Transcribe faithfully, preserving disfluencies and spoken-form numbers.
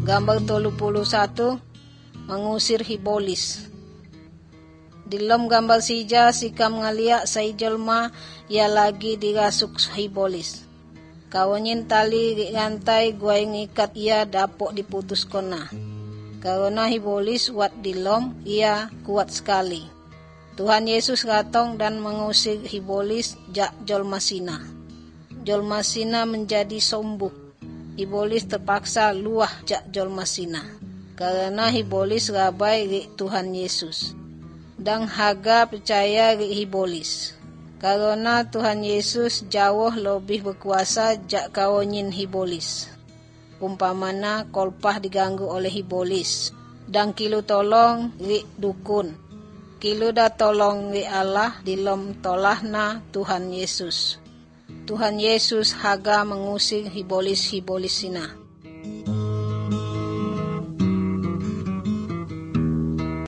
Gambar tolu puluh satu, mengusir hibolis. Dalam gambar sija sikam ngaliak say jelma ia lagi dirasuk hibolis. Kawanyin tali rantai guai ngikat ia dapok diputus kona. Karena hibolis wat dilom ia kuat sekali. Tuhan Yesus ratong dan mengusir hibolis jak jelma sina. Jelma sina menjadi sombuh. Hibolis terpaksa luah jak jelma sina. Karena hibolis rabai ri Tuhan Yesus. Dan Hagar percaya ri hibolis. Karena Tuhan Yesus jauh lebih berkuasa jak kawanyin hibolis. Umpamana kolpah diganggu oleh hibolis. Dan kilu tolong ri dukun. Kilu dah tolong ri Allah dilom tolahna Tuhan Yesus. Tuhan Yesus Hagar mengusir hibolis-hibolis sina.